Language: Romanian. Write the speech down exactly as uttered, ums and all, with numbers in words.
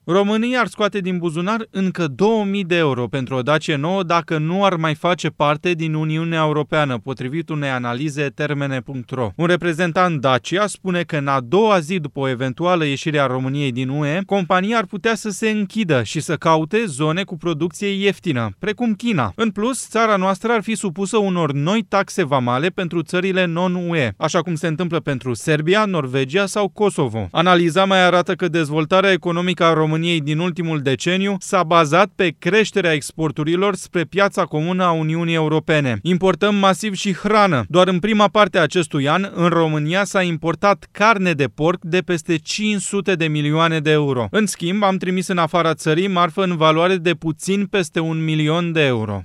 România ar scoate din buzunar încă două mii de euro pentru o Dacie nouă dacă nu ar mai face parte din Uniunea Europeană, potrivit unei analize termene punct ro. Un reprezentant Dacia spune că în a doua zi după o eventuală ieșire a României din U E, compania ar putea să se închidă și să caute zone cu producție ieftină, precum China. În plus, țara noastră ar fi supusă unor noi taxe vamale pentru țările non-U E, așa cum se întâmplă pentru Serbia, Norvegia sau Kosovo. Analiza mai arată că dezvoltarea economică a României din ultimul deceniu s-a bazat pe creșterea exporturilor spre piața comună a Uniunii Europene. Importăm masiv și hrană. Doar în prima parte a acestui an, în România s-a importat carne de porc de peste cinci sute de milioane de euro. În schimb, am trimis în afara țării marfă în valoare de puțin peste un milion de euro.